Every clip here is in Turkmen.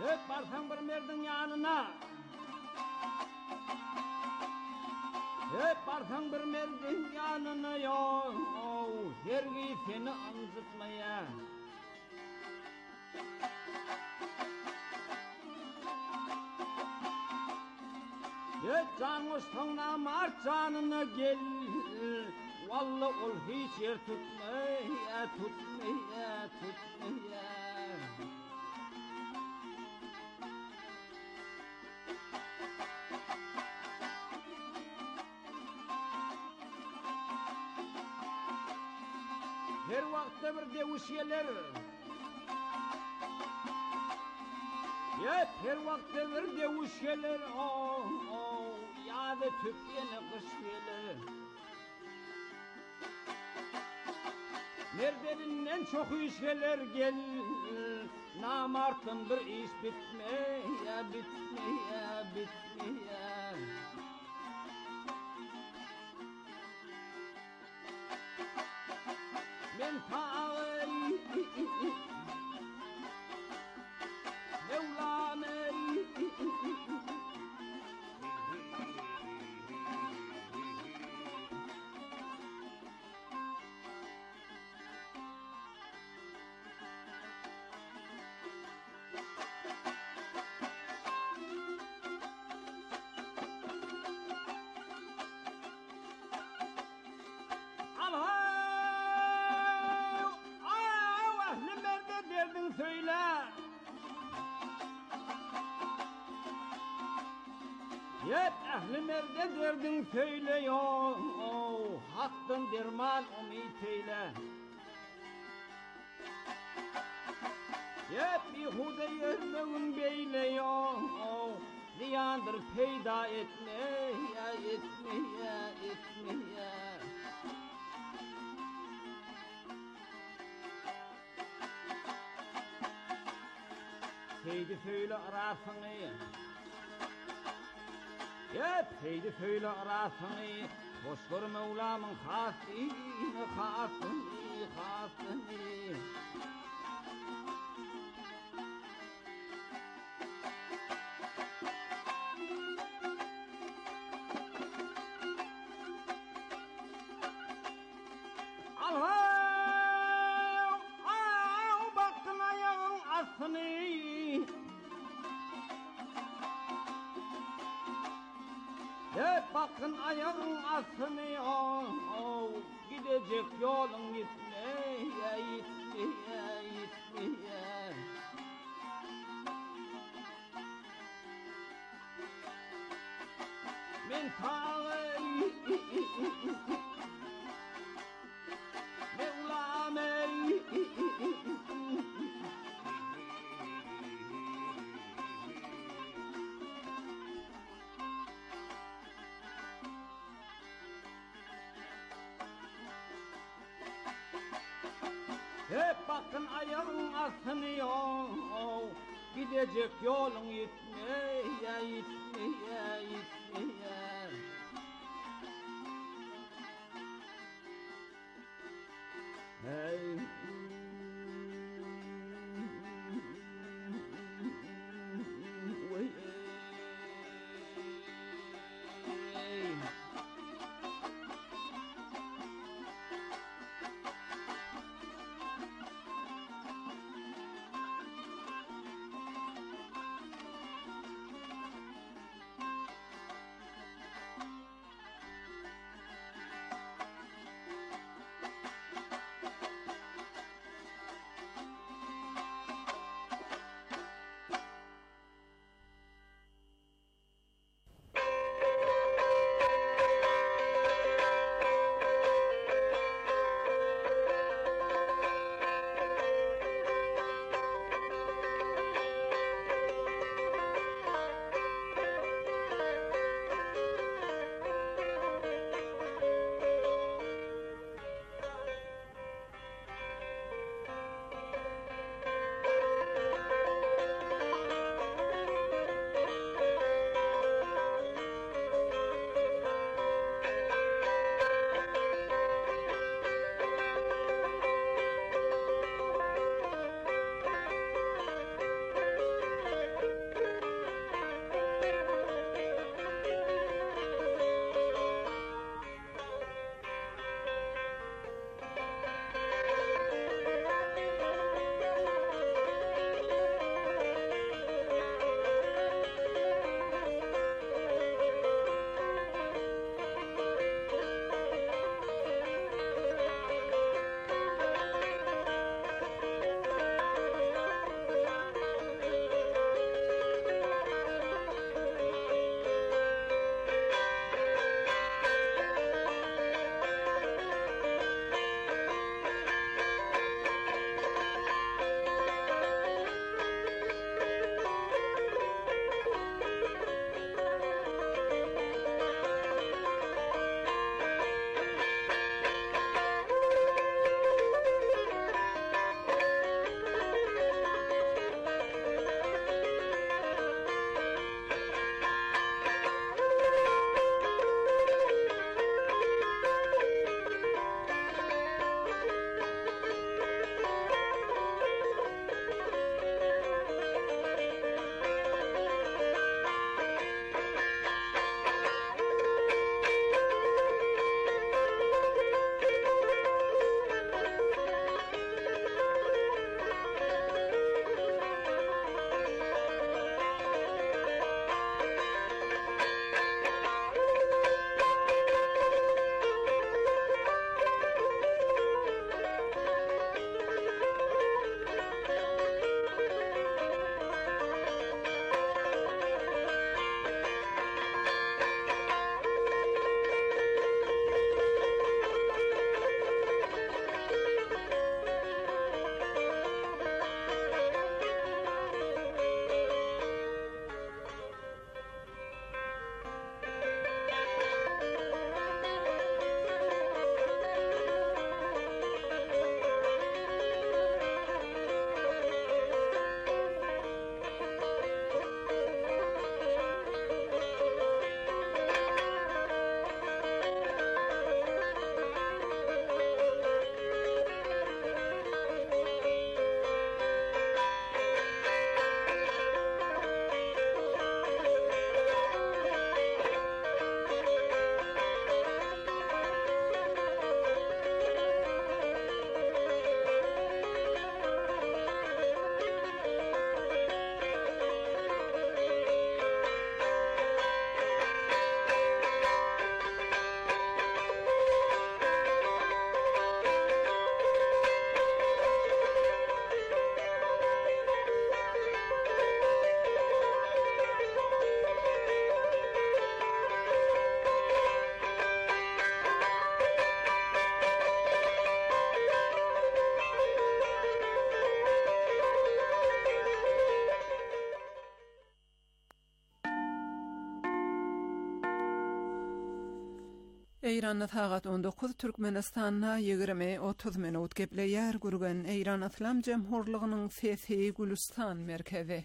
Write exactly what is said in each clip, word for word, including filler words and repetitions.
Hep barsan bir merdin yanına. Hep barsan bir merdin yanına yo. Hergi seni anzıtmaya. Hep canmış tanamar canına gel. Vallahi ol hiç yer tutmaya, tutmaya, tutmaya. Her vakte bir devuşyeler. Hep her vakte bir devuşyeler. Oh, oh, ya da tüpyene kış gelir. Neredeninden çok işgeler gel. Namartın bir iş bitmeye, bitmeye, bitmeye. Men tağı Mevlame söyle. Hep ehli merde derdin söyle yo. Oh, hakkın derman umit eyle. Hep ihude yerleğin beyle yo. Oh, ziyandır peyda etme ya, etme ya, etme ya. Heydi söyle arasını. Hep heydi söyle arasını. Boş gör Mevlamın hasini, hasini, hasini. Allah, ah, baktın ayağın asını. Hep bakın ayağın asını, oh, oh, gidecek yolun gitmeye, gitmeye, gitmeye. Men tağı Mevlame hep bakın ayağın asını, oh, oh, gidecek yolun gitmeye, gitmeye, gitmeye. Hey. Eýranda sagat on dokuz Türkmenistana ýigirme otuz minut gepleýär gurgan Eýran Islam Jemhurlygynyň sesi Gülistan merkezi.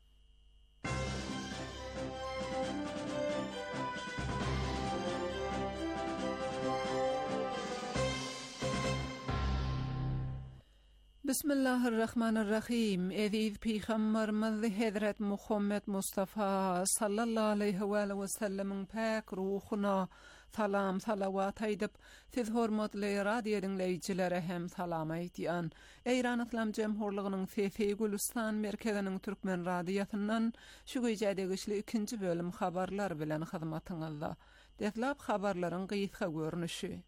Bismillahirrahmanirrahim. Eziz Peygamberimiz Hazret Muhammed Mustafa sallallahu aleyhi ve sellem'in pak ruhuna salam salavat aýdyp, siz hormatly radio dinleýijilere hem salam aýdýan. Eýran Islam Jemhurlygynyň sesi Gülistan merkeziniň türkmen radiosundan şu güýjädegi ikinji bölüm habarlar bilen hyzmatyňyzda. Deslap habarlaryň gysga görnüşi.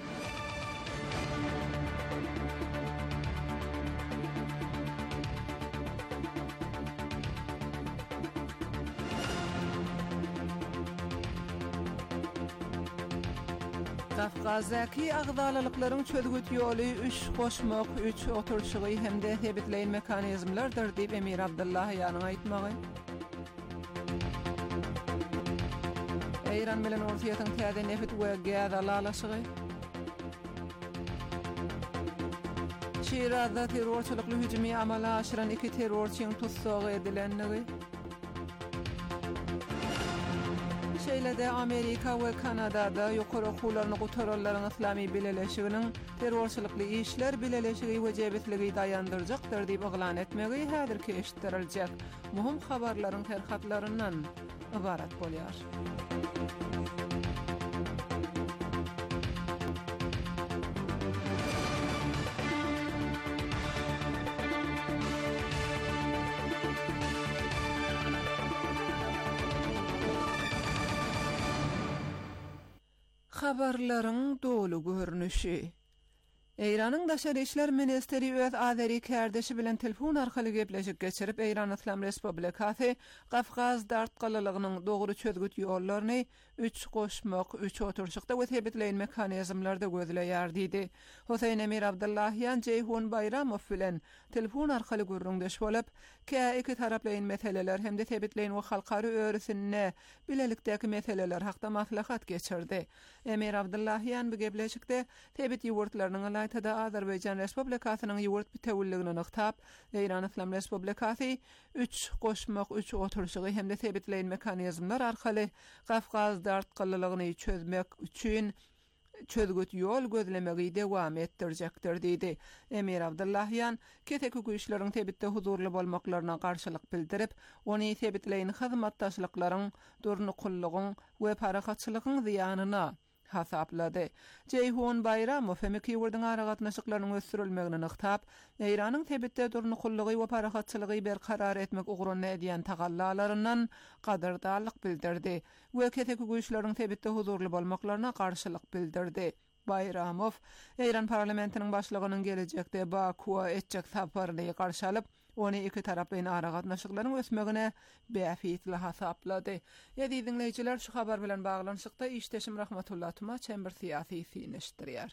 Gafgazdaki agdalylyklaryň çözgüt ýoly üç goşmak, üç oturşygy hemde hebitleýin mekanizmlardyr diýip Emir Abdullahyň aýtmagy. Eýran bilen ortaýatyň täze nefit we gaz alalaşygy. Şirazda terrorçylykly hüjümi amala aşyran iki terrorçyň tutsagy edilenligi. Şeýlede Amerika we Kanadada ýokary okuwlaryny gutaralaryň Islamy Bileleşiginiň terrorçylykly işler bileleşigi wejebetligi daýandyrjakdyr diýip oglan etmegi häzirki eşitdirilýär. Muhim habarlaryň terhatlaryndan ibarat bolýar. Habarlaryň dolu görnüşi. Eýranyň Daşary işler ministeri öz azeri kärdeşi bilen telefon arkaly gepleşik geçirip Eýran Islam Respublikasy Gafgaz dartgalylygynyň dogry çözgüt ýollaryny üç goşmak, üç oturşykda wetebetleýin mekanizmlarda gözleýär diýdi. Hoseýn Emir Abdullahyň Ceyhun Bayramow bilen telefon arkaly görüňdeş bolup, kä iki taraplyň meseleler hemde tebetleýin we halkary öwrüsine bilelikdäki meseleler hakda maslahat geçirdi. Emir Abdullahyň bu gepleşikde tebet ýurtlarynyň Tada Azerbaycan Respublikasynyň ýurt bitewilligini nyktap, Eýran Islam Respublikasy üç goşmak, üç oturşygy hemde tebetleýin mekanizmlar arkaly Gafgaz dartgalylygyny çözmek üçin çözgüt ýol gözlemegi dewam etdirjekdir diýdi. Emir Abdullahyň keteki güýçleriň tebitde huzurly bolmaklaryna garşylyk bildirip, ony tebitleýin hyzmatdaşlyklaryň durnukullygyň we parahatçylygyň ziýanyna hasaplady. Ceyhun Bayramow hem iki ýurduň aragatnaşyklarynyň ösürilmegini nyktap, Eýranyň tebitde durnukullygy we parahatçylygy berkarar etmek ugrunda edýän tagallalaryndan gadyrdalyk bildirdi we keteki güýçleriň tebitde huzurly bolmaklaryna garşylyk bildirdi. Bayramow Eýran parlamentiniň başlygynyň gelecekde Bakuwa etjek saparyny garşy alyp, ony iki taraplyň aragatnaşyklaryň ösmegine beýafitli hasaplady. Ýa-da dinleýijiler şu habar bilen baglanyşykda işdeşim Rahmatullah Tuma çember syýasy syneşdirýär.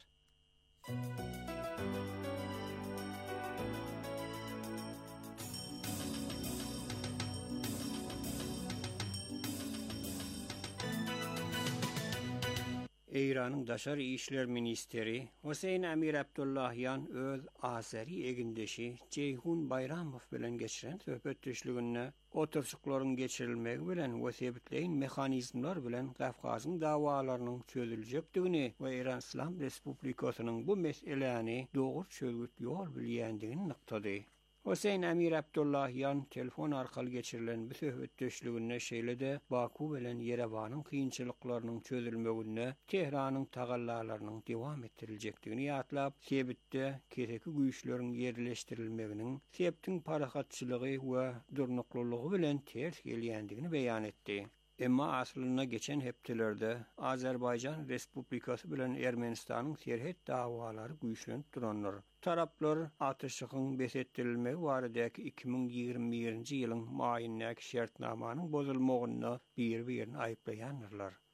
Eýranyň Daşary işler ministeri Hoseýn Emir Abdullahyň öz azeri egindeşi Ceyhun Bayramow bilen geçiren söhbetdeşliginde oturşyklaryň geçirilmegi bilen wesebetleýin mehanizmlar bilen Gafgazyň dawalarynyň çözüljekdigini we Eýran Islam Respublikasynyň bu meseleni dogry çözgüt ýol bilýändigini nyktady. Hoseýn Emir Abdullahyň telefon arkaly geçirilen bu söhbetdeşliginde şeýlede Baku bilen Yerewanyň kynçylyklarynyň çözülmegine Tehranyň tagallalarynyň dewam ettiriljekdigini ýatlap, sebitde keteki güýçleriň ýerleşdirilmeginiň sebtiň parahatçylygy we durnuklylygy bilen ters gelýändigini beýan etdi. Emma aslyna geçen hepdelerde Azerbaycan Respublikasy bilen Ermenistanyň serhet dawalary güýçlenip duranlar. Taraplar atyşygyň besetdirilmegi baradaky iki bin ýigirme birinji ýylyň maýyndäki şertnamanyň bozulmagyny bir-birini aýplaýanlar.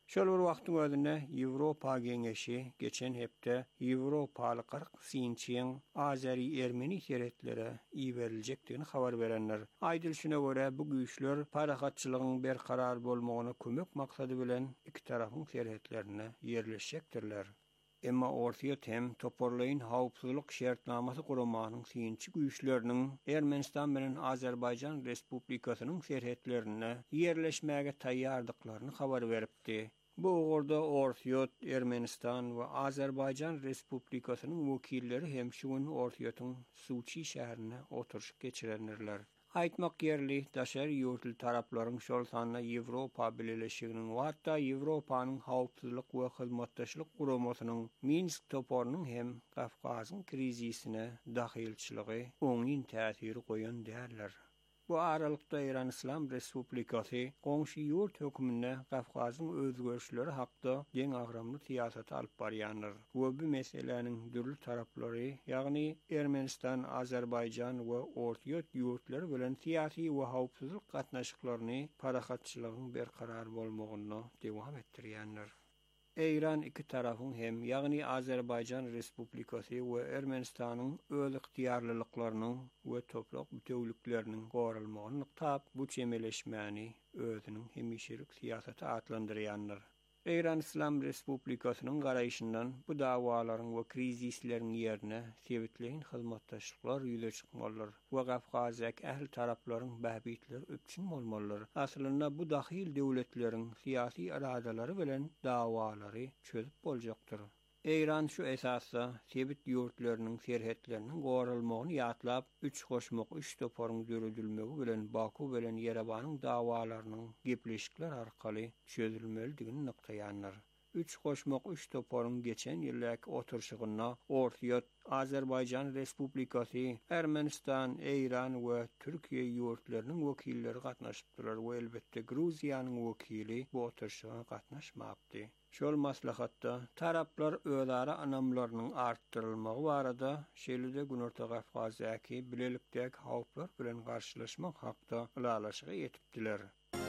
Şol bir wagtyň özünde Ýewropa Geňeşi geçen hepde Ýewropaly kırk synçyň Azeri Ermeni şeretlere iýeriljekdigini habar berenler. Aýdylşyna görä bu güýçler parahatçylygyň berkarar bolmagyna kömek maksady bilen iki tarapyň şeretlerine ýerleşjekdirler. Emma ortaya tem toporlayın hawpsuzlyk şertnamasy guramanyň synçy güýçleriniň Ermenistan bilen Azerbaýjan Respublikasynyň şeretlerine ýerleşmäge taýýardyklaryny habar beripdi. Bu uğurda Ortiyot, Ermenistan we Azerbaýjan Respublikasynyň wekilleri hem şuň Ortiyotyň Suçi şäherine oturşyp geçirenler. Aýtmak gerli, daşary ýurtly taraplaryň şol sanyna Ýewropa Birleşiginiň hatda Ýewropanyň hawpsuzlyk we hyzmatdaşlyk guramasynyň Minsk toporunyň hem Kafkazyň krizisine dahilçiligi oňyn täsiri goýan däller. Bu aralykda Iran İslam Respublikasy goňşy ýurt hökümine Kafkazyň özgörüşleri hakda deň agramly siýasat alyp barýandyr. Bu bu meseleniň dürli taraplary, ýagny Ermenistan, Azerbaýjan we Ortiyot ýurtlary bilen siýasy we hawpsuzlyk gatnaşyklaryny parahatçylygyň berkarar bolmagyny dowam etdirýändir. Iran iki tarafın hem ýagny Azerbaýjan Respublikasy we Ermenistanyň öz ixtiýarlylyklarynyň we toprak bütewlikleriniň gorulmagyny tap bu çemeleşmäni özüniň hemişelik siýasaty atlandyrýandyr. Iran İslam Respublikasynyň garaýşyndan bu dawalaryň we krizisleriň ýerine sebitleýin hyzmatdaşlyklar ýüze çykmalylar we Gafgazyk ähli taraplaryň bähbitleri öpçün bolmalylar. Aslynda bu dahil döwletleriň syýasy iradalary bilen dawalary çözüp boljakdyr. Iran şu esasda sebit ýurtlarynyň serhetleriniň gorulmagyny ýatlap, üç goşmak üç toporuň döredilmegi bilen Baku bilen Yerevanyň dawalarynyň gepleşikler arkaly çözülmelidigini nykdaýanlar. Üç goşmak üç toporuň geçen ýyllyk oturşygyna Ortiyot, Azerbaýjan Respublikasy, Ermenistan, Iran we Türkiýe ýurtlarynyň wekilleri gatnaşypdylar we elbetde Gruziýanyň wekili bu oturşyga gatnaşmapdy. Şol maslahatda taraplar özara anamlarynyň artdyrylmagy barada şeýle-de Günorta Gafgazyky bilelikdäki hawplar bilen garşylaşmak hakda ulalaşyga ýetipdiler.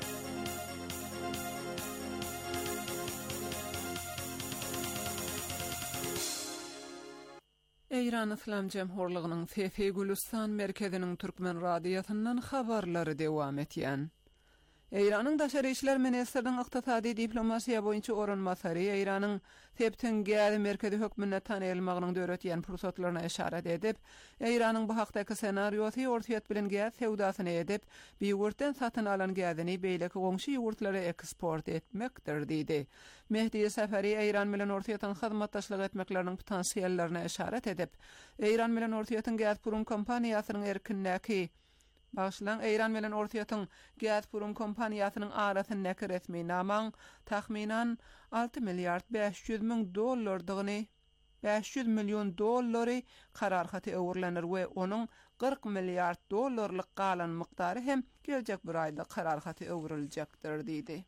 Iran İslam Jemhurlygynyň F F Gülistan merkeziniň türkmen radiýasyndan habarlary dowam etýän. Iranyň daşary işler ministriniň ykdysady diplomasiýa boýunça oranmasary Iranyň Septen Gäli merkezi hökmüne tanylmagynyň döretýän pursatlaryna işaret edip, Iranyň bu hakdaky senariýosy Ortiyot bilen gäz sewdasyny edip, biýurtdan satyn alan gäzini beýleki goňşy ýurtlara eksport etmekdir diýdi. Mehdi Safari Iran bilen Ortiyotyň hyzmatdaşlyk etmekleriniň potensiallaryna işaret edip, Iran bilen Ortiyotyň Gazprom kompaniýasynyň erkinläki Başlan Iran bilen Ortiyotyň Gazprom kompaniýasynyň arasyndaky resmi namaň tahminan altı milyard beş yüz min dollardygyny beş yüz milyon dollary kararhaty öwürlenir we onuň kırk milyard dollarlyk galan miqdary hem geljek bir aýda kararhaty öwrüljekdir diýdi.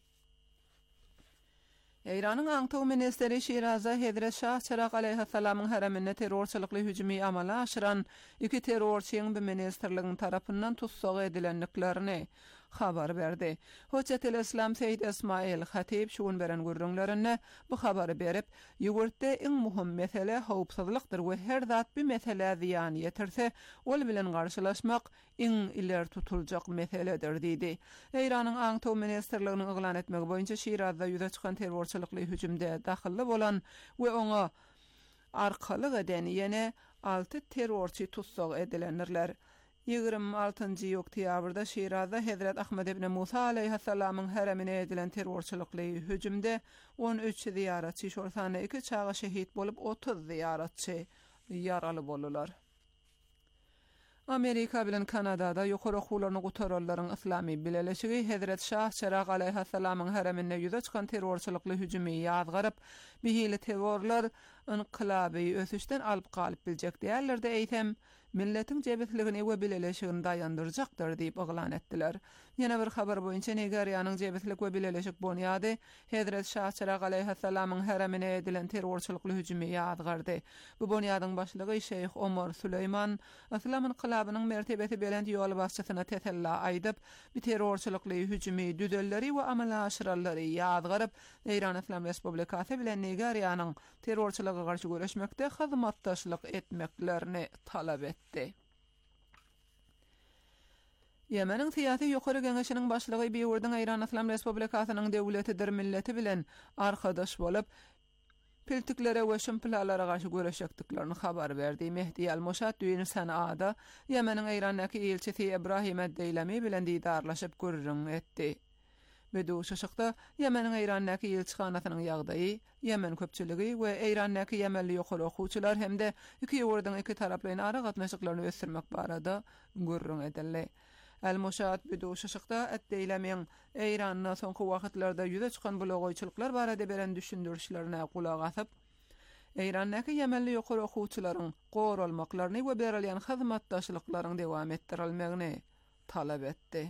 Iranyň Aňtaw ministeri Şiraza Hedret Şah Çaraq aleyhissalamyň heremine terrorçylykly hüjümi amala aşyran iki terrorçyň bu ministerligiň tarapyndan tutsak edilenliklerini habar berdi. Hoçatel İslam Seyyid İsmail Hatib şuň beren gürrüňlerine bu habary berip, ýurtda iň muhim mesele hawpsuzlykdyr we her zat bu mesele ziýan ýetirse, ol bilen garşylaşmak iň iler tutuljak meseledir diýdi. Iranyň Aňtaw ministerliginiň eglan etmegi boýunça Şirazda ýüze çykan terrorçylykly hüjümde dahilli bolan we oňa arkalyk eden ýene altı terrorçy tutsak edilenler. ýygrimi altynjy oktýabrda Şirazda Hazrat Ahmed ibn Musa aleyhissalamyň heremine edilen terrorçylykly hüjümde on üç ziyaratçy şorsany iki çağa şehit bolup otuz ziyaratçy yaraly boldular. Amerika bilen Kanadada ýokary okuwlaryny gutaralaryň islamy bileleşigi Hazrat Şah Çaraq aleyhissalamyň heremine ýüze çykan terrorçylykly hüjümi ýazgaryp, bihili terrorlar inqilaby ösüşden alyp galyp biljek diýerler-de eýtem milletin jebetligini we bileleşigini daýandyrjakdyr diýip oglan etdiler. Ýene bir habar boýunça Nigeriýanyň jebetlik we bileleşik bonyady Hedret Şahçırak aleyhissalamyň heremine edilen terrorçylykly hüjümi ýadgardy. Bu bonyadyň başlygy Şeyh Omar Süleyman Islam inqilabynyň mertebeti belend ýol başçysyna tetella aýdyp, bu terrorçylykly hüjümi düzelleri we amala aşyrallary ýadgaryp, Eýran Islam Respublikasy bilen Nigeriýanyň terrorçylyga garşy göreşmekde hyzmatdaşlyk etmeklerini talap etdi. Yemenin Siyasi Ýokary Geňeşiniň başlygy Biýurdyň Eýran Islam Respublikasynyň döwletidir milleti bilen arkadaş bolup, piltiklere we şymplalara garşy göreşekdiklerini habar berdi. Mehdi Al-Moşad düýünü Sanada Yemeniň Eýranyňky elçisi Ibrahim Ad-Deylami bilen diýdarlaşyp görüň etdi. Bedu şaşykda Yemeniň Eýranyňky elçixanasynyň ýagdaýy, Yemen köpçüligi we Eýranyňky Yemenli ýokary okuwçylar hemde iki ýurdyň iki taraplaryň ara gatnaşyklaryny ösdürmek barada görüň edildi. Al-Moşad bedu şaşykda Ad-Deylamiň Eýranyň soňky wagtlarda ýüze çykan blogoýçylyklar barada beren düşündürişlerine kulak asyp, Eýranyňky Yemenli ýokary okuwçylaryň goralmaklaryny we berilýän hyzmatdaşlyklaryň dowam etdirilmegini talap etdi.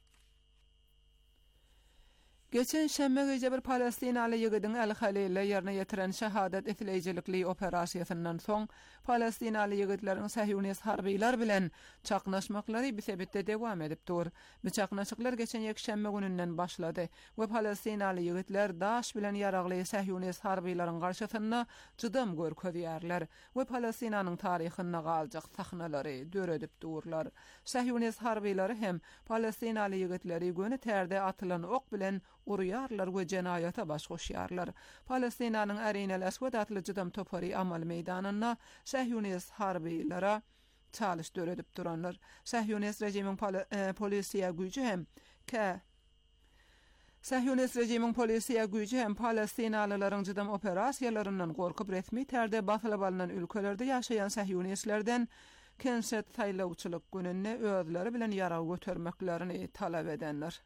Geçen şemme gece bir Palestinalı ýigidin El-Halil ýerine ýetiren şahadat etleýijilikli operasiýasyndan soň Palestinalı ýigitleriň Sahyonist harbylar bilen çaknaşmaklary bir sebepde dowam edip dur. Bu çaknaşyklar geçen ýekşembe gününden başlady we Palestinalı ýigitler daş bilen ýaragly Sahyonist harbylaryň garşysyna jydam görkezýärler we Palestinanyň taryhyna galjak sahnalary döredip durlar. Sahyonist harbylary hem Palestinalı ýigitleri göni terde atylan ok bilen uruyarlar we jenaýata baş goşýarlar. Palestinanyň Arinal Aswad atly jydam topary amal meýdanyna Sahyonist harbylara çalyş döredip duranlar. Sahyonist rejimiň polisiýa güýji hem ka Sahyonist rejimiň polisiýa güýji hem Palestinalylaryň jydam operasiýalaryndan gorkup resmi terde basylyp alynan ülkelerde ýaşaýan Sahyonistlerden kenset saýlawçylyk gününe özleri bilen ýara götürmeklerini talap edenler.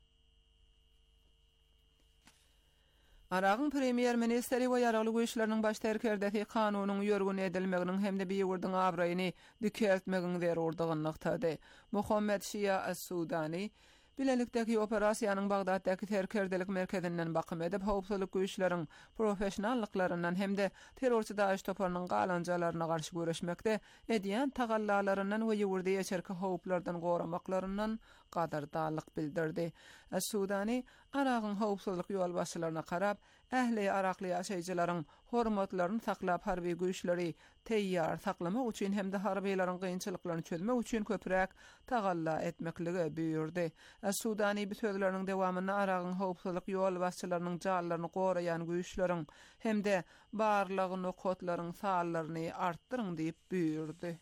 Aragyn premier ministeri we ýaragly güýçleriň baş terkerdäki kanunyň ýörgün edilmeginiň hemde biýurdyň awraýyny dikeltmegiň zerurdygyny ýagtady. Muhammed Şia As-Sudani bilelikdäki operasiýanyň Bagdaddaky terkerdelik merkezinden bakym edip, howpsuzlyk güýçleriň professionallyklarynyň hemde terrorçy Daeş toparynyň galanjalaryna garşy göreşmekde edýän tagallarlarynyň we ýurda ýeşerki howplardan goramaklarynyň gadardarlyk bildirdi. As-Sudani Aragyn howpsuzlyk ýolbaşçylaryna garap, ähli arakly ýaşaýjylaryň hormatlaryny saklap harby güýçleri teýýar saklamak üçin hemde harbylaryň gynçylyklaryny çözmek üçin köpürek tagalla etmekligi buyurdy. As-Sudani bu sözleriň dowamyna Aragyn howpsuzlyk ýolbaşçylarynyň jallaryny goraýan güýçleriň hemde barlygy nokotlaryň sallaryny artdyryň diýip buyurdy.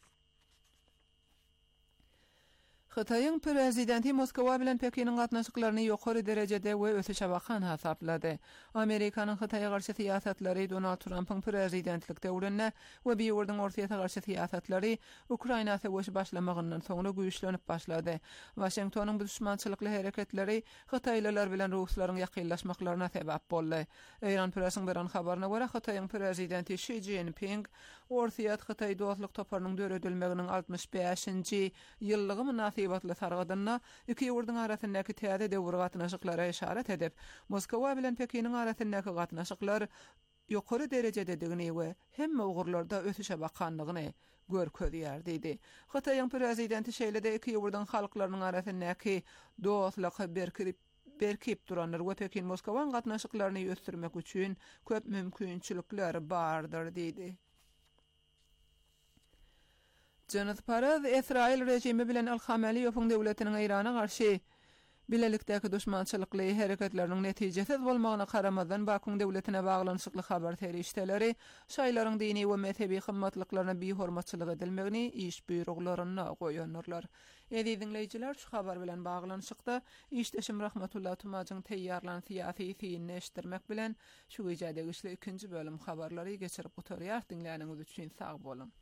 Xitayın prezidenti Moskva bilen Pekinin gatnaşyklaryny ýokary derejede we ösüşe bakan hasaplady. Amerikanyň Xitaýa garşy siýasatlary Donald Trumpyň prezidentlik döwründe we biýurdyň ortaýa garşy siýasatlary Ukraina söwüşi başlamagyndan soňra güýçlenip başlady. Washingtonyň bu düşmançylykly hereketleri Xitaýlylar bilen Ruslaryň ýakynlaşmaklaryna sebäp boldy. Eýran presiň beren habaryna görä Xitaýyň prezidenti Xi Jinping ortaýa Xitaý dostlyk toparynyň döredilmeginiň altymyş beşinji ýyllygy münasibatly sargadyna iki ýurdyň arasyndaky täze döwür gatnaşyklara işaret edip, Moskwa bilen Pekiniň arasyndaky gatnaşyklar ýokary derejededigini we hemme ugurlarda ösüşe bakanlygyny görkezýär diýdi. Xitaýyň prezidenti şeýlede iki ýurdyň halklarynyň arasyndaky dostlyk berkirip berkip duranlar we Pekin Moskwaň gatnaşyklaryny ýötürmek üçin köp mümkinçilikler bardyr diýdi. Jonathan Paraz Israil rejimi bilen Al-Hameliyevň döwletiniň Eýrana garşy bilelikdäki düşmançylykly hereketleriniň netijesiz bolmagyna karamadan Bakuň döwletine baglanyşykly habar terişdeleri şaýlaryň dini we mezhebi hymmatlyklaryna biýhormatçylyk edilmegini iş buyruglaryna goýanlar. Edi dinleýijiler, şu habar bilen baglanyşykda işdeşim Rahmetullah Tumajyň teýýarlanan syýasy fiýilini eşitdirmek bilen şu gecede güçli ikinji bölüm habarlary geçirip oturýar. Dinläniňiz üçin sag bolun.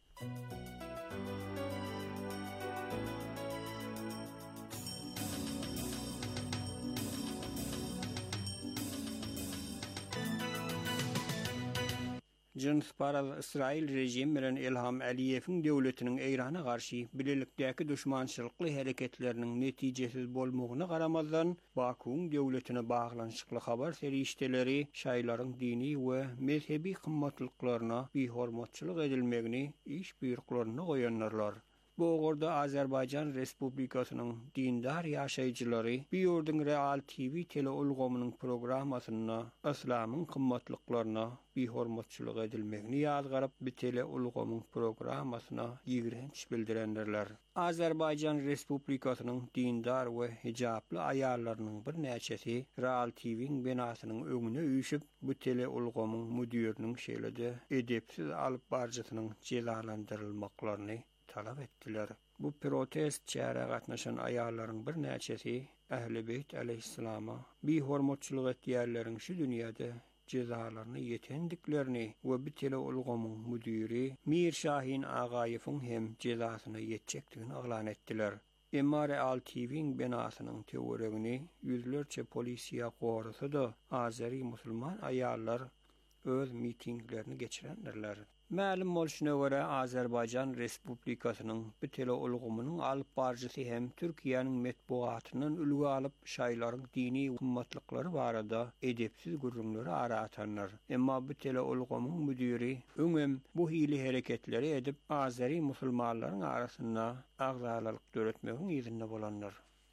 Jins paraz İsrail rejimi bilen İlham Aliyev'in döwletiniň Eýrana garşy bilelikdäki düşmançylykly hereketleriniň netijesiz bolmagyna garamazdan Bakuň döwletine baglanyşykly habar serişdeleri şaýlaryň dini we mezhebi kymmatlyklaryna behormatçylyk edilmegini iş buyruklarına goýanlarlar. Bu ogorda Azerbaýjan Respublikasynyň dindar ýaşaýjylary bir ýurdun Real T V teleulgamynyň programmasyna islamyň kymmatlyklaryna behormatçylyk edilmegini ýazgaryp bir teleulgamyň programmasyna ýigrenç bildirenlerler. Azerbaýjan Respublikasynyň dindar we hijaply aýallarynyň bir näçesi Real T V'niň benasynyň öňüne üýşüp bu teleulgamyň müdiriniň şeýlede edepsiz alyp barjasynyň cezalandyrylmaklaryny talap etdiler. Bu protest çäre gatnaşan aýallaryň bir näçesi Ähli Beyt aleyhissalama behormatçylyk etýärleriň şu dünýäde cezalaryny ýetendiklerini we bir teleulgamyň müdiri Mir Şahin Agaýewiň hem cezasyny ýetjekdigini aglan etdiler. Emma Real T V'niň benasynyň teoregini ýüzlerçe polisiýa gorusy-da Azeri musulman aýallar öz mitinglerini geçirenlerler. Ma'lum bolşuna görä Azerbaýjan Respublikasynyň bu teleulgamynyň alyp barjysy hem Türkiýanyň metbuatynyň ülgü alyp şaýlaryň dini kymmatlyklary barada edepsiz gurrunlary aratanlar. Emma bu teleulgamyň müdiri öňem bu hili hereketleri edip Azeri musulmanlaryň arasynda agzalalyk döretmegiň ýerinde bolanlar.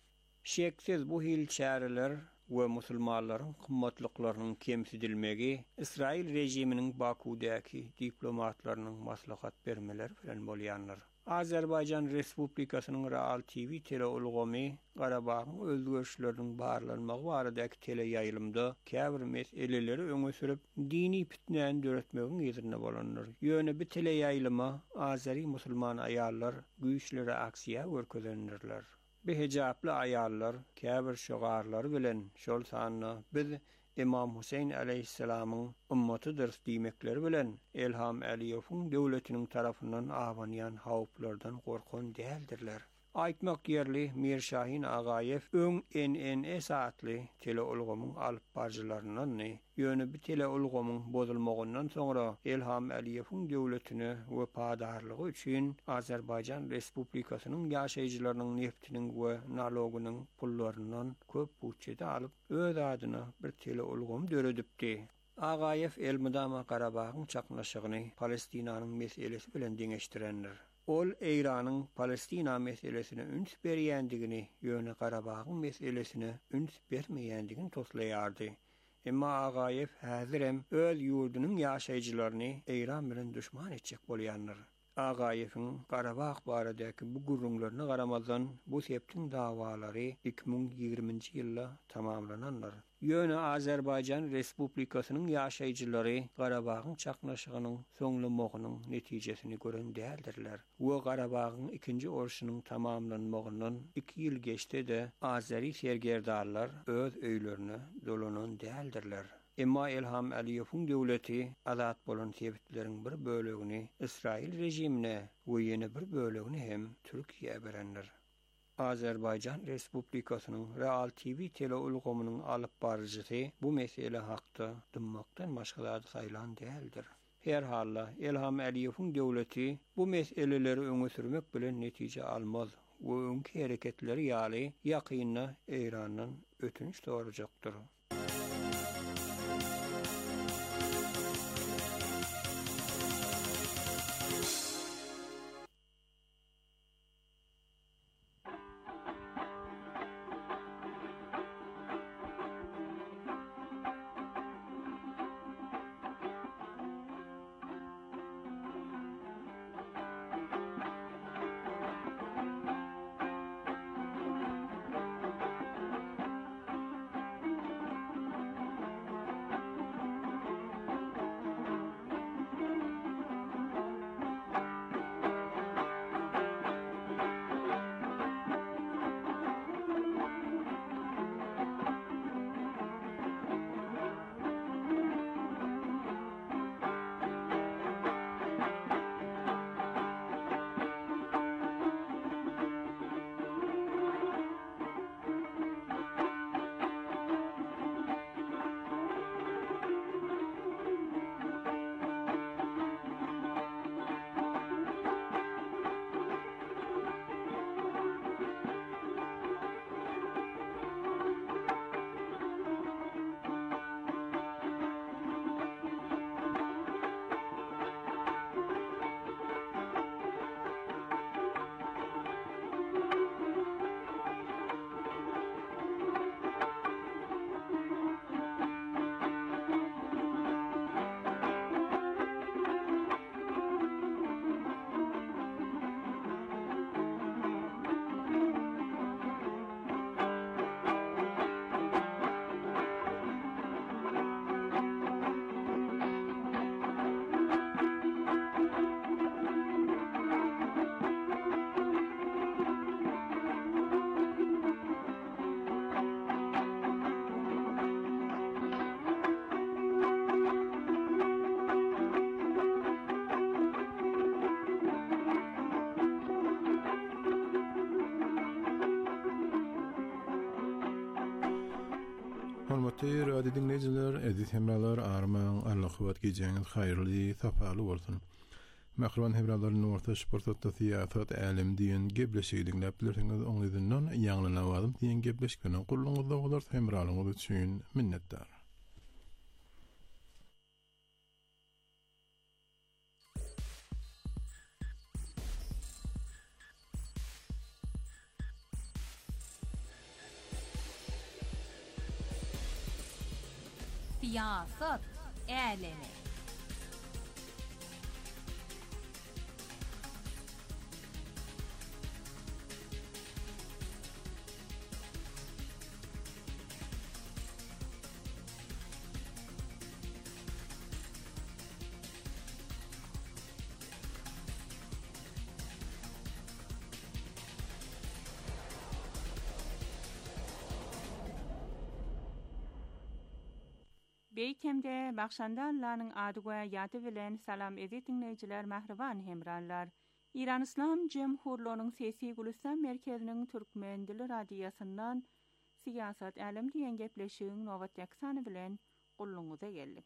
Şeksiz bu hil çäreler we musulmanlaryň kymmatlyklarynyň kemsidilmegi İsrail rejiminiň Bakudäki diplomatlarynyň maslahat bermeleri bilen bolýanlar. Azerbaýjan Respublikasynyň Real T V teleulgamy Garabagyň özgörüşleriniň barlanmagy baradaky teleýaýlymda käbir meseleleri öňe sürüp dini pitnäni döretmegiň ýerine bolanlar. Ýöne bir teleýaýlyma Azeri musulman aýallar güýçlere aksiýa görkezlenirler. Bir hijaply aýallar käbir şogarlary bilen şol sanyny biz İmam Huseyn aleyhissalamyň ummatydyr diýmekleri bilen Ilham Aliýewiň döwletiniň tarapyndan awanýan hawplardan gorkan däldirler. Aýtmak ýerli Mir Şahin Agaýew öň N N S atly teleulgamyň alyp barjylarynyň ýöne bir teleulgamyň bozulmagyndan soňra Ilham Aliýewiň döwletini we padarlygy üçin Azerbaýjan Respublikasynyň ýaşaýjylarynyň neftiniň we nalogynyň pullarynyň köp bütçede alyp öz adyna bir teleulgam döredipdi. Agaýew Elmydama Garabagyň çaknaşygyny Palestinanyň meselesi bilen deňeşdirenler. Ol Eýranyň Palestina meselesine üns berýändigini, ýöne Garabagyň meselesine üns bermeýändigini toslaýardy. Emma Agaýew häzirem öz ýurdunyň ýaşaýjylaryny Eýran bilen düşman etjek bolýanlar. Agaýewiň Garabag baradaky bu gurrunlaryna garamazdan bu septiň dawalary iki bin ýigriminji ýylda tamamlananlar. Ýöne Azerbaýjan Respublikasynyň ýaşaýjylary Garabagyň çaknaşygynyň soňlamagynyň netijesini gören däldirler. We Garabagyň ikinji orşunyň tamamlanmagyndan iki ýyl geçdi-de Azeri sergerdarlar öz öýlerini dolanan däldirler. Emma Ilham Aliýewiň döwleti azat bolan sebitleriň bir bölegini İsrail rejimine we ýene bir bölegini hem Türkiýe berenler. Azerbaýjan Respublikasynyň Real T V teleulgamynyň alyp barjysy bu mesele hakda dymmakdan başga zat saýlan däldir. Her halla Ilham Aliýewiň döwleti bu meseleleri öňe sürmek bilen netije almaz we öňki hereketleri ýaly ýakynna Eýrandan ötünç sorajakdyr. Hürmetli radyo dinleyiciler, edit hemralar, armağan, Allah-Kuvat geceniz hayırlı, safalı olsun. Mahruvan hemraların orta sportatda siyasat, alim diyen gebleşi dinlep bilirsiniz, onun izinden yanılamadım diyen gebleşkinin kulluğunuzda olur, hemralığınız için minnettar. Siyasat alemi. Beýtemde Bakşanda Allah'ın adı goýa ýaty bilen salam edip dinleýijiler, mähriban hemranlar. İran İslam Jemhurluğunyň sesi Gülistan merkeziniň türkmen dili radiýasyndan siyasat alem diýen gepleşigiň nowat ýaksany bilen gulluňyza geldik.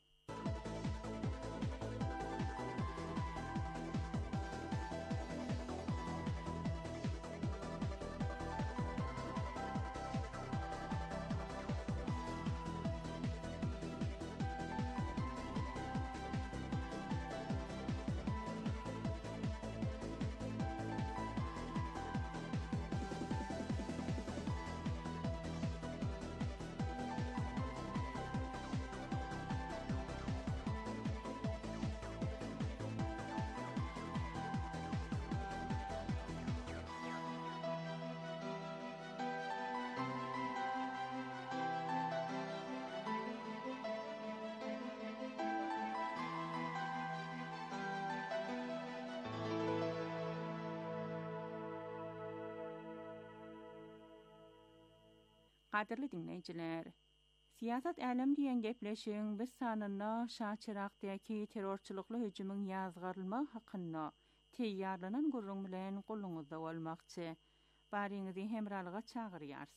Qadirli dinleyijiler, siyasat alem diýen gepleşigiň biz sanyna Şaçyraqdaky terrorçylykly hüjümüň ýazgarylmak hakyna teýýarlanan gurrun bilen gulluňyzda bolmakçy. Baryňyzy hemralyga çagyrýars.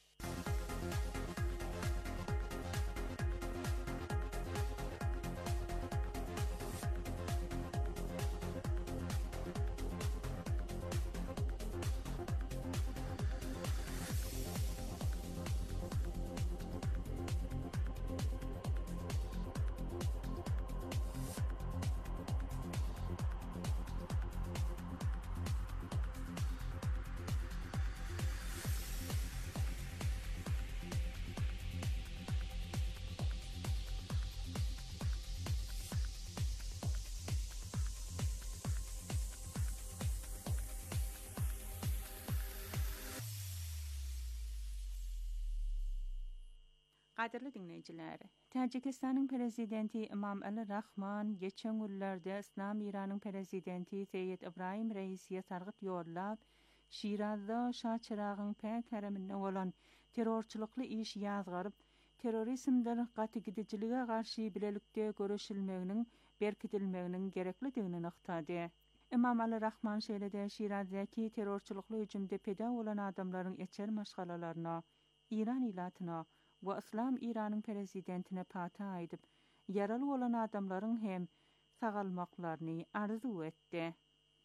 Qadirli dinleyijiler, Tajikistanyň prezidenti Imam Ali Rahman geçen günlerde İslam İranyň prezidenti Seyyid Ibrahim Reisiýe sargyt ýollap, Şirazda Şaçyragyň pek haraminden bolan terrorçylykly iş ýazgaryp, terrorizmden gaty gidijiligi garşy bilelikde görüşilmeginiň berkitilmeginiň gereklidigini aktady. Imam Ali Rahman şeýlede Şirazdaky terrorçylykly hüjümde peda bolan adamlaryň eçer maşgalalaryna, İran ilatyna we İslam İranyň prezidentine pata aýdyp, yaraly bolan adamlaryň hem sagalmaklaryny arzu etdi.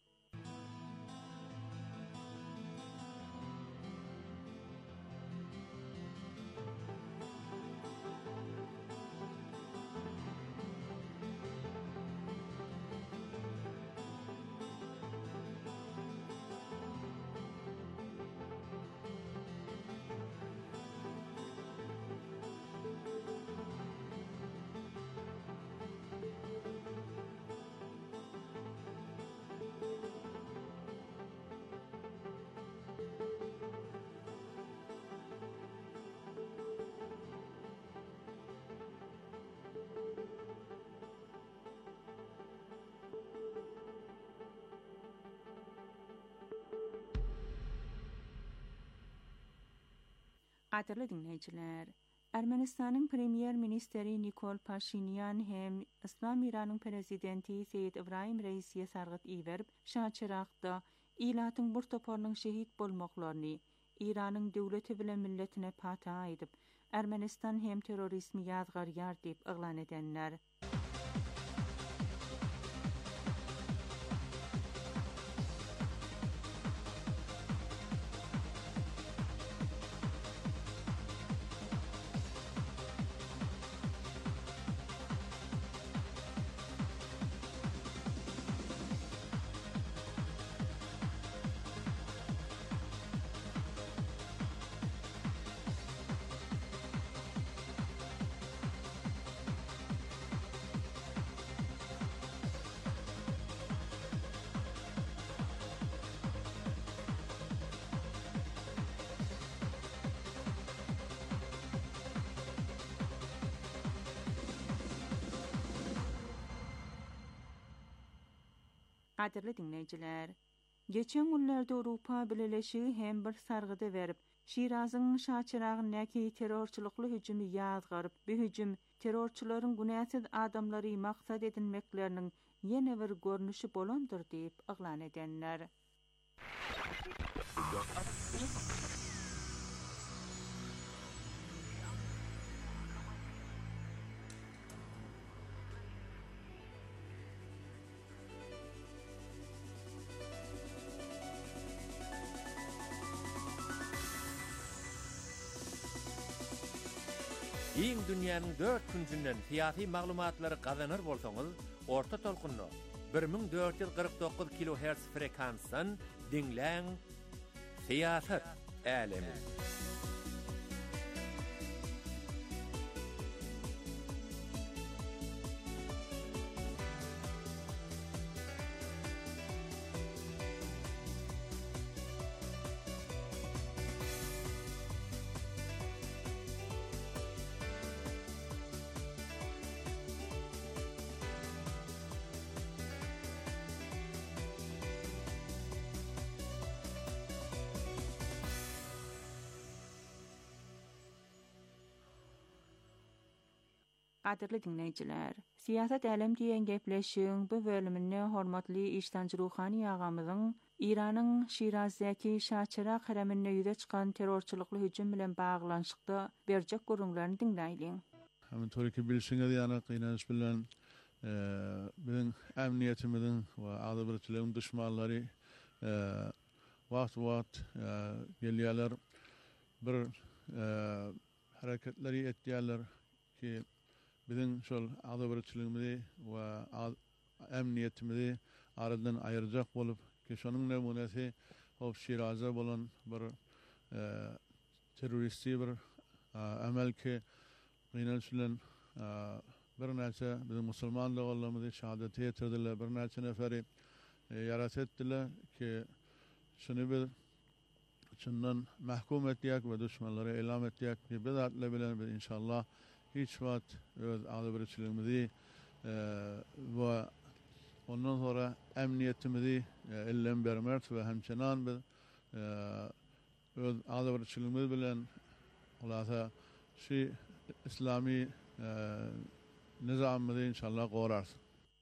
Qadirli dinleyijiler, Ermenistanyň premier ministeri Nikol Pashinyan hem İslam İranyň prezidenti Seyyid Ibrahim Reisiýe sargyt iýerip, Şaçyraqda ilatyň bir toparlyň şehit bolmaklaryny, Iranyň döwleti bilen milletine pata aýdyp, Ermenistan hem terörizmi yadgaryar diýip yglan edenler. Qadirli dinleyijiler, geçen günlerde Awrupa Birleşigi hem bir sargyda berip, Şirazyň şaçyragyny näki terrorçylykly hüjümi ýazgaryp, bu hüjüm terrorçylaryň günäsiz adamlary maksat edinmekleriniň ýene bir görnüşi bolandyr diýip yglan edenler. Iň dünýäniň dört küncünden fiýaty maglumatlary gazanır bolsaňyz, orta tolkunly bir ming dört ýüz gyrk dokuz kilohertz frekansdan dinläň. Fiýasat älemi. Qadirli dinleyijiler, siyasat elem diýen gepleşiň bu bölümine hormatly işdanjy Ruhani agamyzyň Iranyň Şirazdäki şaçyrak haremine ýüze çykan terrorçylykly hüjüm bilen baglanşykda berjek görüňlerini dinleýin. Hem Türkiýe bilşiňiz ýa-ni gynanç bilen biziň ämniýetimiziň we azadlygyň düşmanlary wagt-wagt gelýärler, bir hareketleri etýärler ki bizim şol azadlygymizi we ämniýetimizi aradan aýyrjak bolup, ki şonuň nemunesi o Şirazda bolan bir teröristi bir amel ki gynanç bilen bir näçe bizim musulman dogallymyzy şahadat ýetirdiler, bir näçe neferi yarat etdiler ki şunu bir şundan mahkum etdiýek we düşmanlara elam etdiýek ki biz atla bilen biz inşallah hiç wagt öz azadlygymizi we ondan sonra emniyetimizi ellen bermek we hemçinan biz öz azadlygymyz bilen ulasa şu İslami nizamymyzy inşallah gorarsyn.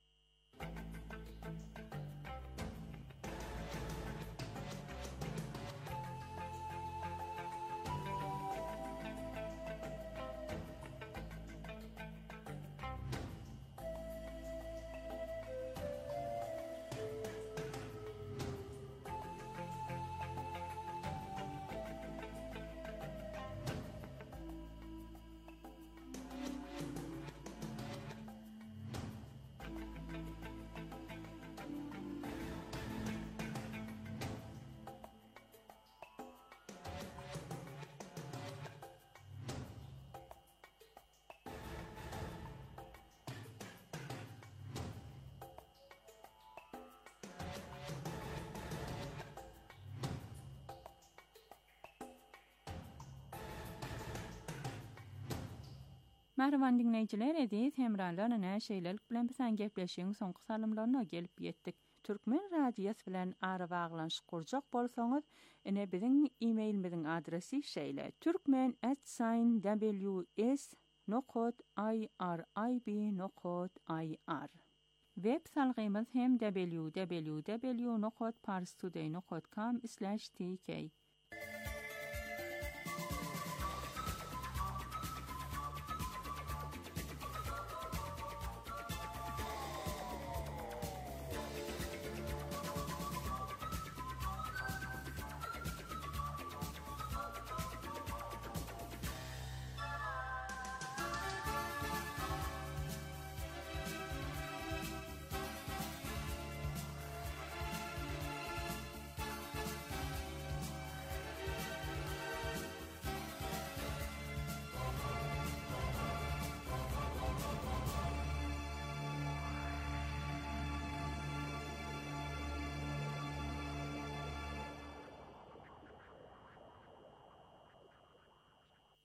Merhaban dinleyijiler, edis hemralarla näşeýlelik bilen bilen gepleşiň soňky salymlaryna gelip ýetdik. Türkmen radiýasy bilen ara baglanşyk kurjak bolsaňyz, ene biziň e-mailimiziň adresi şeýle: türkmen at w s nokta i r i b nokta i r. Web salgymyz hem w w w nokta parstoday nokta com slash t k.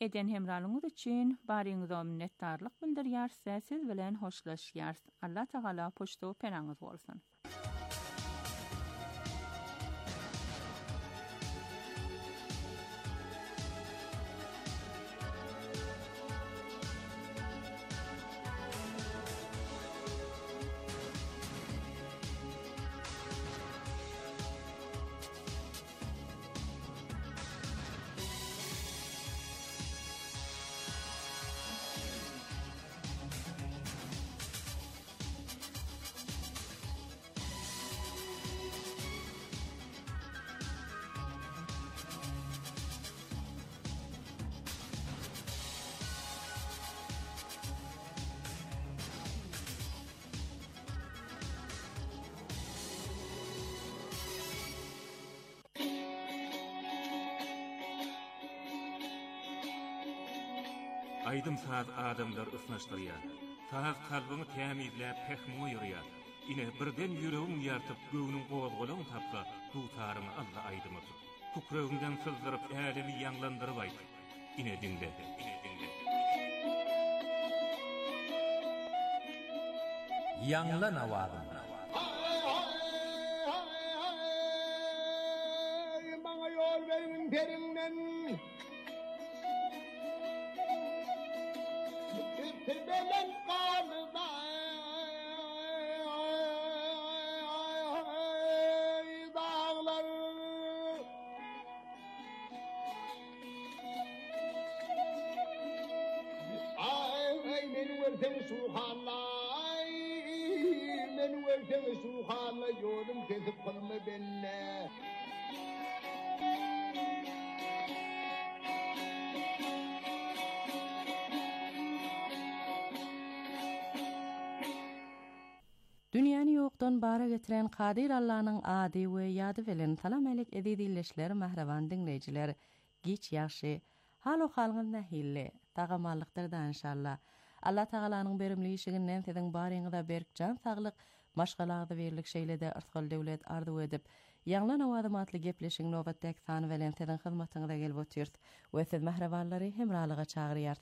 Eden hemralyňyz üçin baryňyza minnetdarlyk bildirýär, siz bilen hoşlaşýar. Allah Taala poşto penaňyz bolsun. Aydym saz adamlar ısnaşdyrýar. Saz kalbyny tämizläp pehmi ýurýar. Ine birden ýüregiň ýartyp göwüniň gowazgalagyny tapsa, dutaryny Allah aydymyk. Kukrögiňden sızdyryp älimi ýanglandyryp aýt. Ine diňle, ine diňle. Ýanglan awagym. Maňa ýol beriň perinden. Belen kanıda dağlar ay men vertem suhanlay men vertem suhanlay ýolum kesip kılma benne. Dünýäni ýokdan bara getiren Kadir Allah'nyň ady we ýady bilen salam elek edilýärler mähreban dinleýijiler. Giç ýaşy, halo halgyň nähille, tagamalykdyr da inşallah. Allah Tagalanyň berimli işiginden siziň baryňyza berkjan saglyk, maşgalagda berlik şeýlede artgal döwlet ardy edip, ýanglan awadymatly gepleşiň nowatdaky sany bilen siziň hyzmatyňyza gelip otyrdy we siz mährebanlary hemralyga çagyrýar.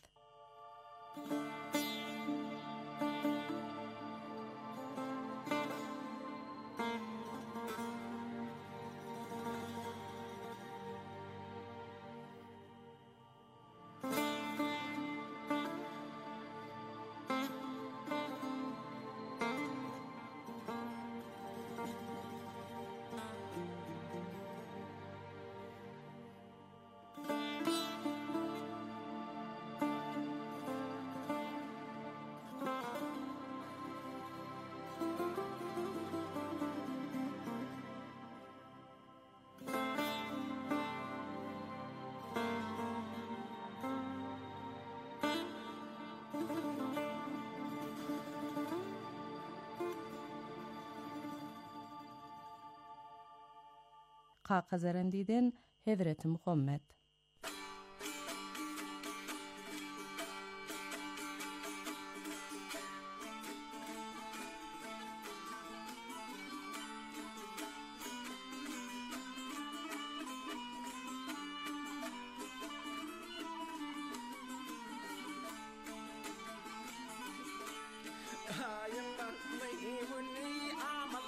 Kakazarandiden Hedret Muhammed.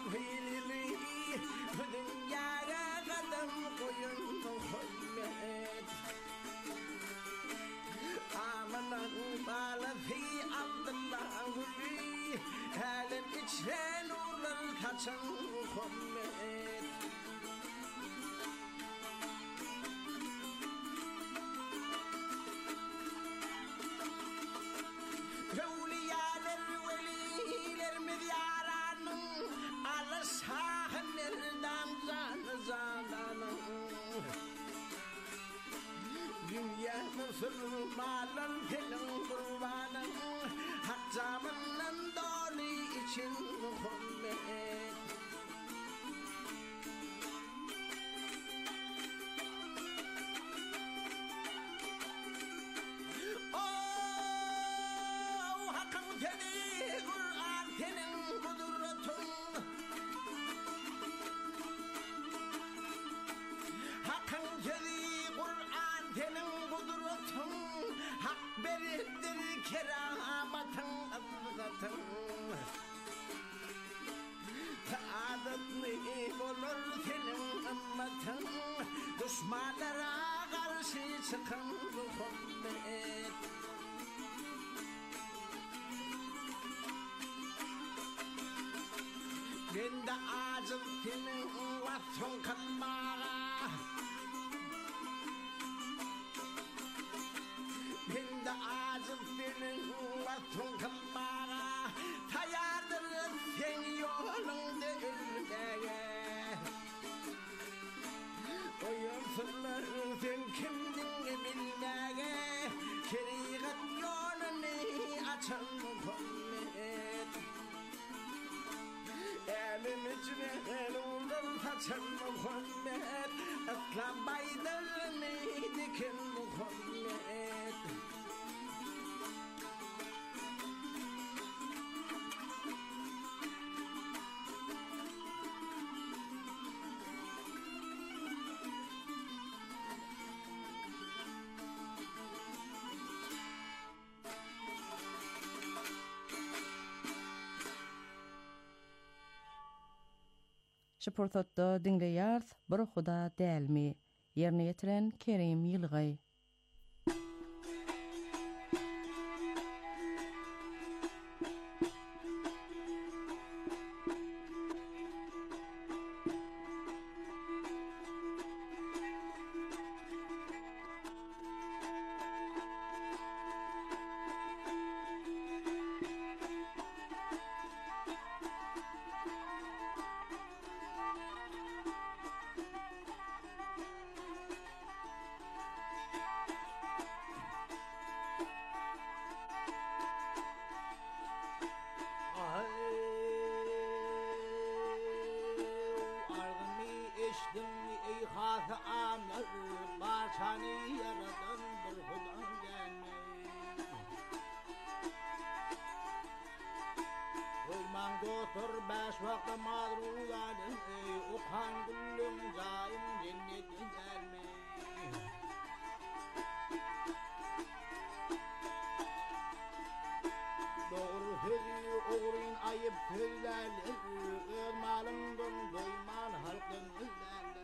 Dünyaya kadar koyun koyun karşı çıkan Muhammed. Ben de acım senin vatın kalmağa, ben de acım senin vatın kalmağa, tayardır sen yolun değilmeye. Oyun sırları sen kimdin bilmeye, şeriat yolunu açan Muhammed. Elim içine olur saçan Muhammed, asla baydırını dikin Muhammed. Şıpırtatda dinleyýärs bir huda dälmi? Ýerine ýetiren Kerim Ýylgy. Otur beş vakti madrugadım, ukan güllüm zayim cennetin gelme. Doğru sözü oğrun ayıp sözlerler, öz malımdan doyman halkın üzerleri.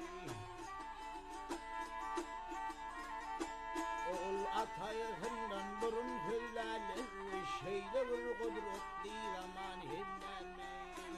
Oğul atayısından burun sözlerler, şeyde bir kudretli zaman himlenme.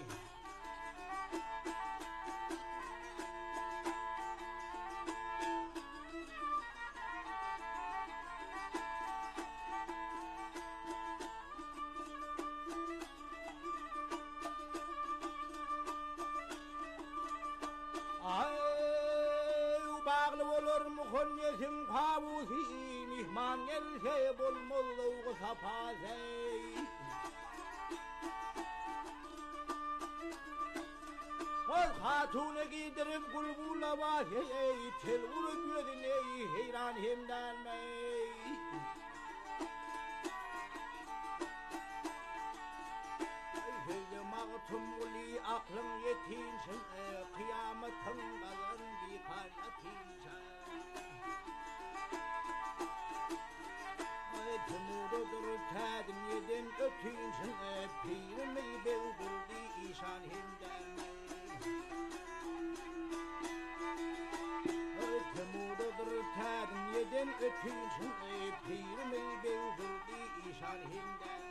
Ay bağlı olur mu konyesin kavusi, mihman gelse bulmulluğu sapazey. Kız hatunu giydirip gulgula bahey, tel vurup gözüne heyran hemlenmey. Mağtum uli aklım yetinsin, kıyametin kazan bir kaynatinsin. Tumurudur tədim yedin ötünsin, pirimi bevguldi işan himden. Tumurudur tədim yedin ötünsin, pirimi bevguldi işan himden.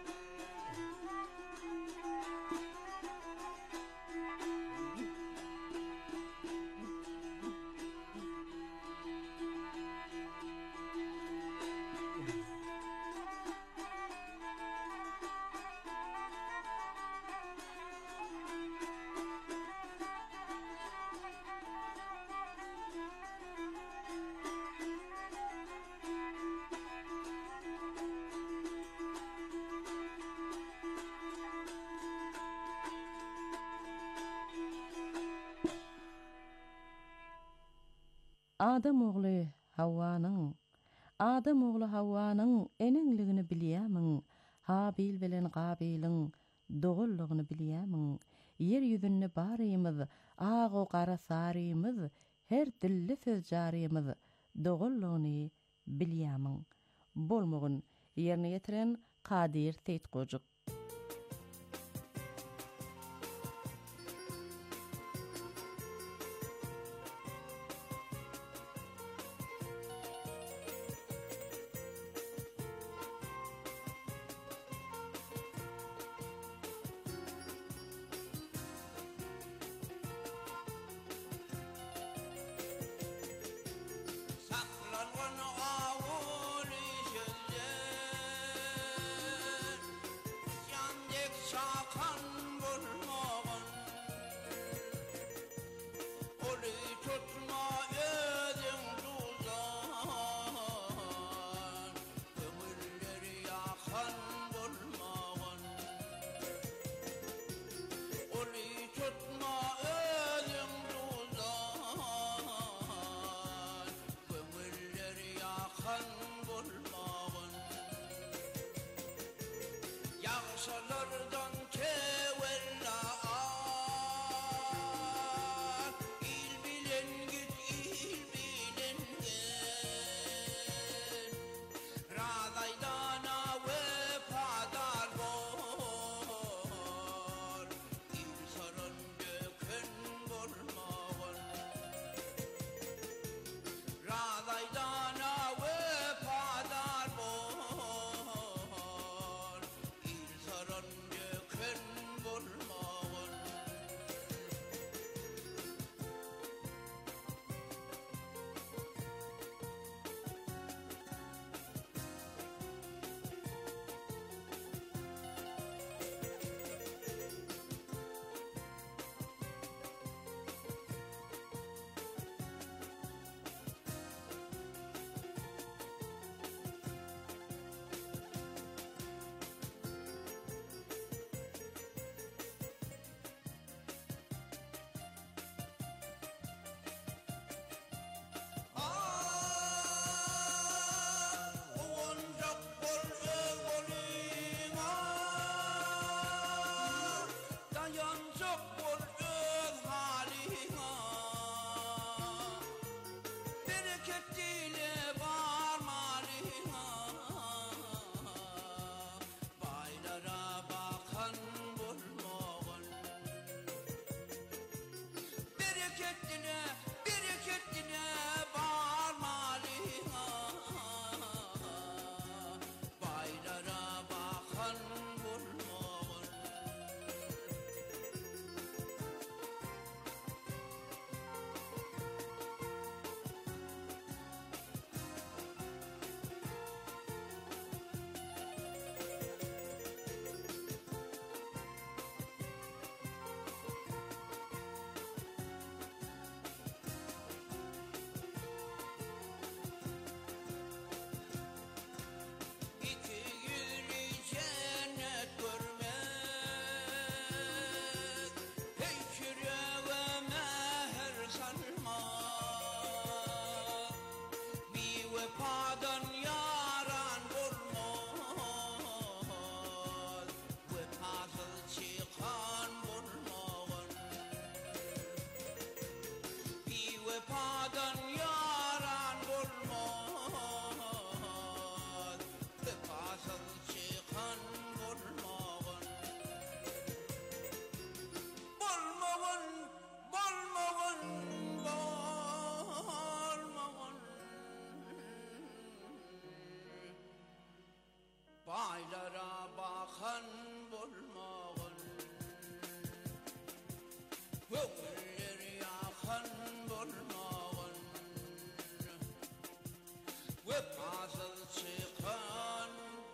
Adam oğlu Havva'nın, Adam oğlu Havva'nın enenligini bilýämiň, Habil bilen Gabil'in dogullygyny bilýämiň, yer ýüzünde barymyz, ago gara sarymyz, her dilli söz jarymyz, dogullygyny bilýämiň. Bolmagyn ýerine ýetiren Kadir Teýtgojuk. Vefadan yaran bulmaz, vefasız çıkan bulmağın. Bulmağın, bulmağın, bulmağın. Baylara bakan bulmağın. Kömürleri yakan bulmağın. Vefasız çıkan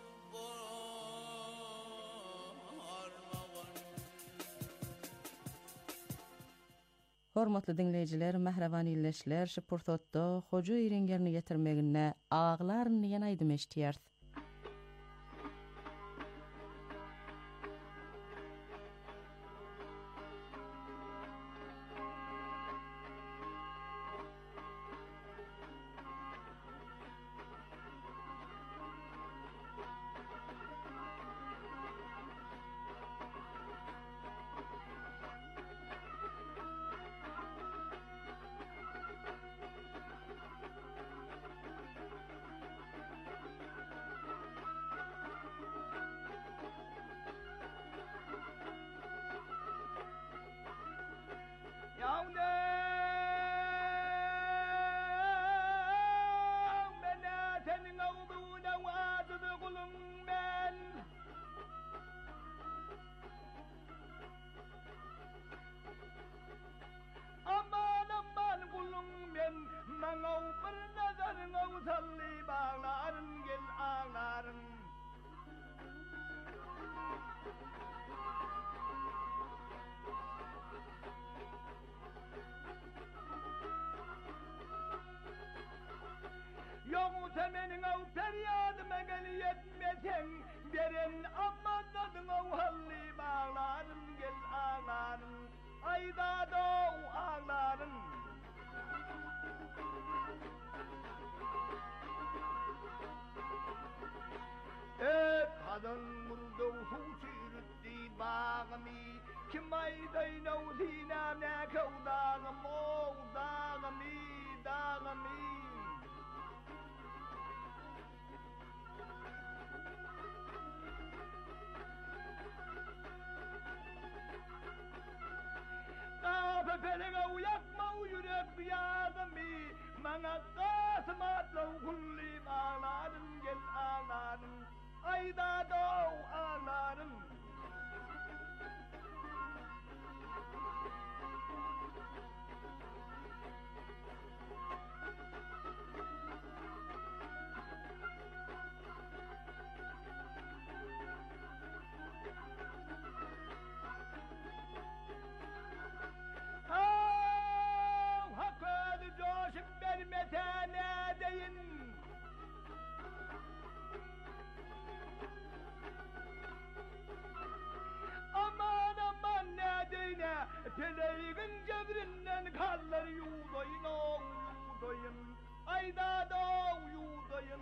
bulmağın. Hormatly dinleyijiler, mähreban illeşler, şu pursatda hoca ýerengerini getirmegine ağlaryny ýene aýdym eşdiýär. Yoğu semenin av feryadıma gel yetmesen, beren amanladın av halli bağların gel ağların, ayda doğu ağların. Ey kadın vurdu su çürüttü bağımı, kim ayday nav sinam ne kevdağım o dağımı dağımı. Fefelega uyakma uyurek yağımı, mana kasmatla kullim ağlarım gel ağlarım, ayda doğu ağlarım. Teleğin cebrinden kallar yuğdayın o yuğdayın, ayda doğu yuğdayın.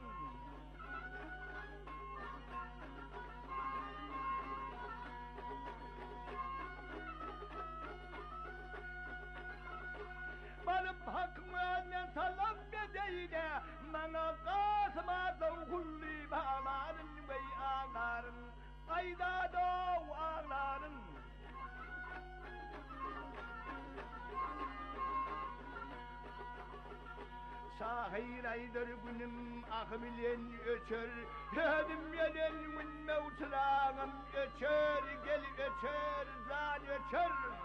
Barıp hakmânen salam bedeyne, mana kasma da kulli bağların ve ağların, ayda doğu ağların. Şahir aydır günüm ahmilen öçör, Ödüm yelen gün mevçırağım öçör, gel öçör, zan öçör.